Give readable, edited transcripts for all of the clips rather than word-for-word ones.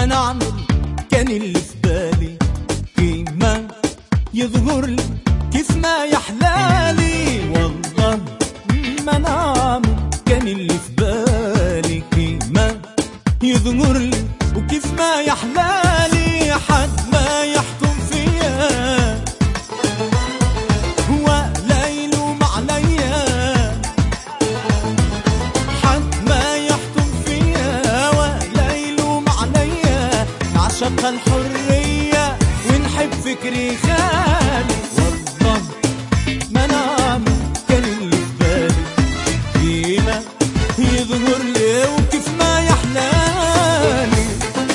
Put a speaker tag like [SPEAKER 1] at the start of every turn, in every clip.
[SPEAKER 1] ما نعمل كان اللي في بالي كيما يظهر لي كيف ما يحلالي. والله ما نعمل كان اللي في بالي كيما يظهر لي وكيف ما يحلالي. حد ما يحكم فيا هو لا يلوم عليا، حد ما يحكم فيا ولا يلوم عليا. نعشق الحرية ونحب فكري خالي. والله ما نعمل كان اللي في بالي كيما يظهر لي وكيف ما يحلالي.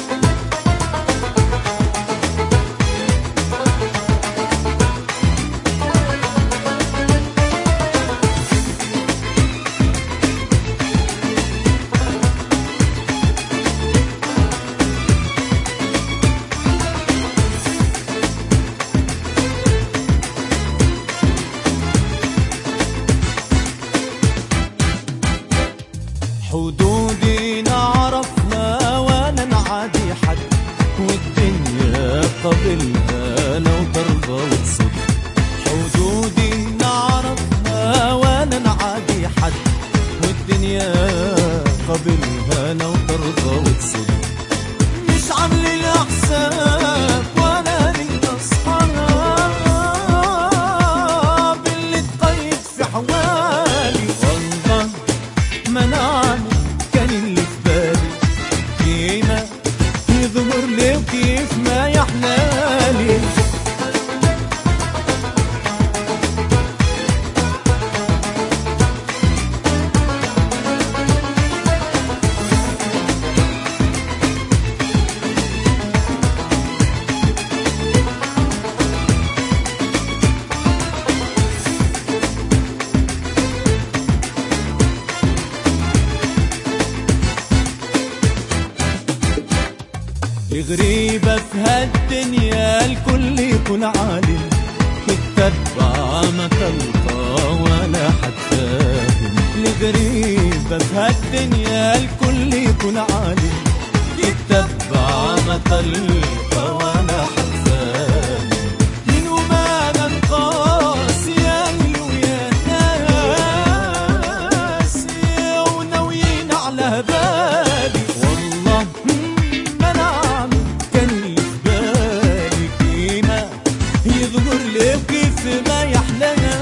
[SPEAKER 1] حدودي نعرفها ولا نعادي حد، والدنيا قبلها لو ترضى وتصد. حدودي نعرفها ولا نعادي حد، والدنيا قبلها لو ترضى وتصد. مش عامل الأحساب ولا للأصحاب اللي تقيد في حوالي. والله ما نعمل كان اللي في بالي كيما يظهر لي وكيف ما يحلالي. غريبة في هالدنيا الكل يكون عالم، تتبع ما تلقى ولا حد فاهم. الغريبة في هالدنيا الكل يكون عالم، تتبع ما تلقى ولا حد فاهم. من وما ننقاس يا اللي ويا ناس وناويين على بالي. والله ما نعمل كان اللي في بالي كيما يظهر لي وكيف ما يحلالي.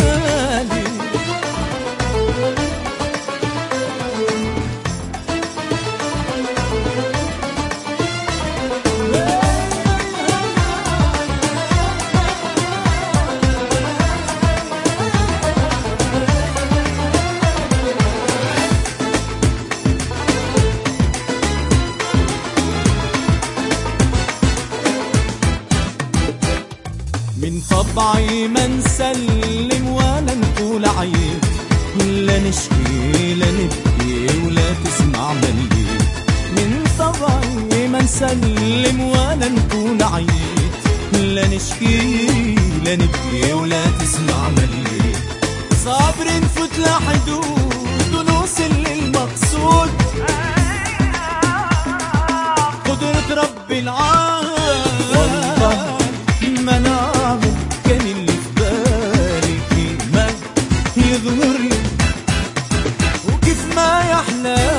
[SPEAKER 1] من طبعي ما نسلم ولا نقول عيب، لا نشكي لا نبكي ولا تسمع مليت. من طبعي ما نسلم ولا نقول عيب، لا نشكي لا نبكي ولا تسمع مليت. صابر نفوت لحدود ونوصل للمقصود، قدرة رب العالم. والله ما نعمل كان اللي في بالي كيما يظهر لي وكيف ما يحلى.